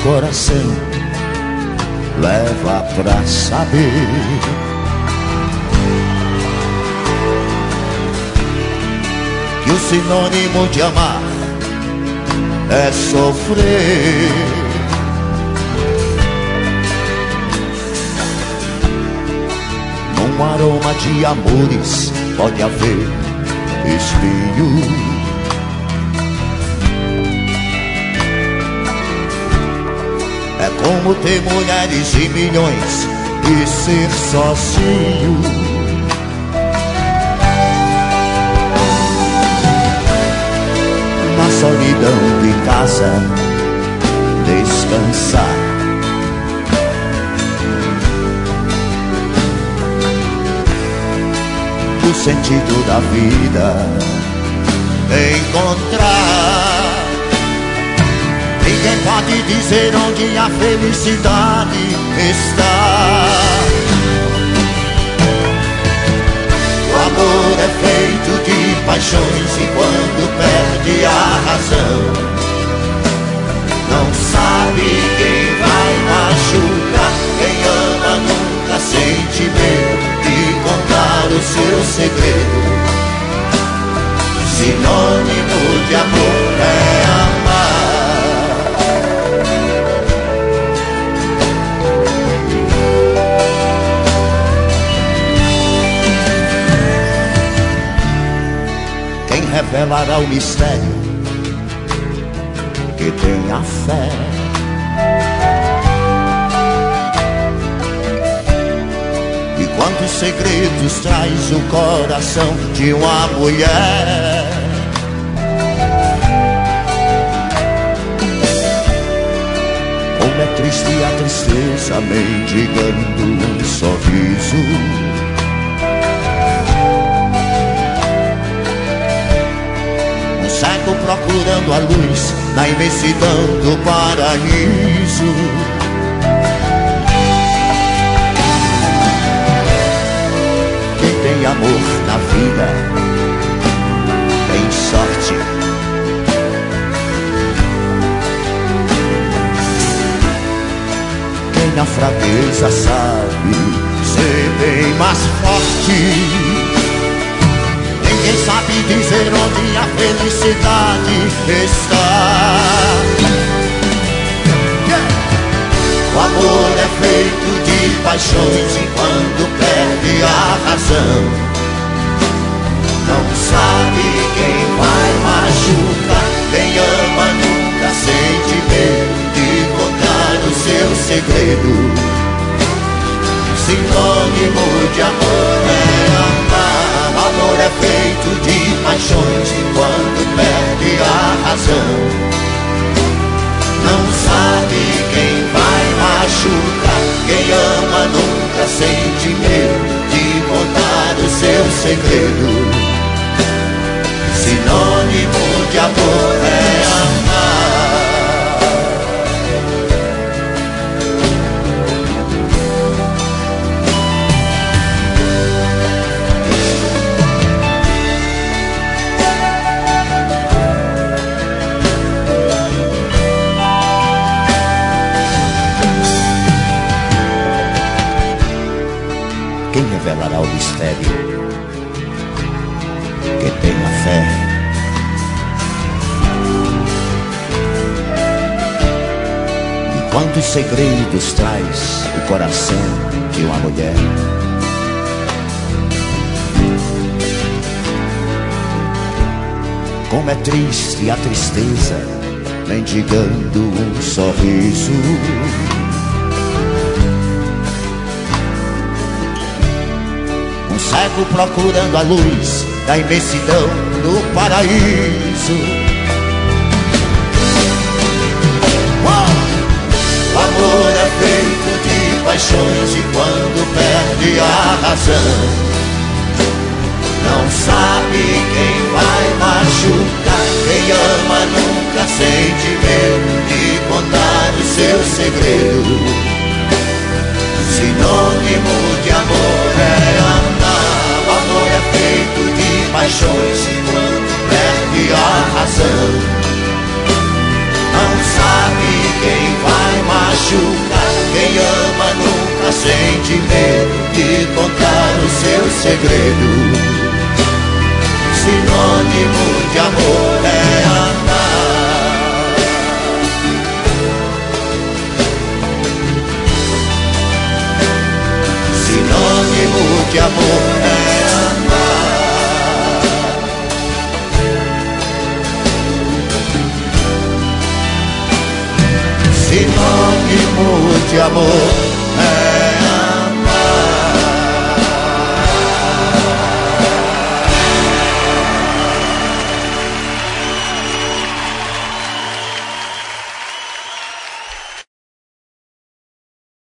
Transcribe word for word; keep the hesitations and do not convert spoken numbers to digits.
coração leva pra saber. Que o sinônimo de amar é sofrer. Num aroma de amores pode haver espinho. É como ter mulheres e milhões e ser sozinho. Na solidão de casa descansar. O sentido da vida encontrar. Ninguém pode dizer onde a felicidade está. O amor é feito de paixões e quando perde a razão, não sabe quem vai machucar. Quem ama nunca sente medo de contar o seu segredo. Sinônimo de amor é amar. Quem revelará o mistério que tem a fé? E quantos segredos traz o coração de uma mulher? Como é triste a tristeza mendigando um sorriso. Cego procurando a luz na imensidão do paraíso. Quem tem amor na vida tem sorte. Quem na fraqueza sabe ser bem mais forte. Ninguém sabe dizer onde a felicidade está. Yeah. O amor é feito de paixões e quando perde a razão, não sabe quem vai machucar. Quem ama nunca sente medo de contar o seu segredo. Sinônimo de amor é amar. O amor é feito de paixões e quando perde a razão, não sabe quem vai machucar. Quem ama nunca sente medo de contar o seu segredo. Sinônimo de amor é amar. Quem revelará o mistério que tem a fé? E quantos segredos traz o coração de uma mulher? Como é triste a tristeza mendigando um sorriso. Cego procurando a luz da imensidão do paraíso. O amor é feito de paixões e quando perde a razão, não sabe quem vai machucar. Quem ama nunca sente medo de contar o seu segredo. Sinônimo de amor é amar. O amor é feito de paixões e quando perde a razão, não sabe quem vai segredo. Sinônimo de amor é amar. Sinônimo de amor é amar. Sinônimo de amor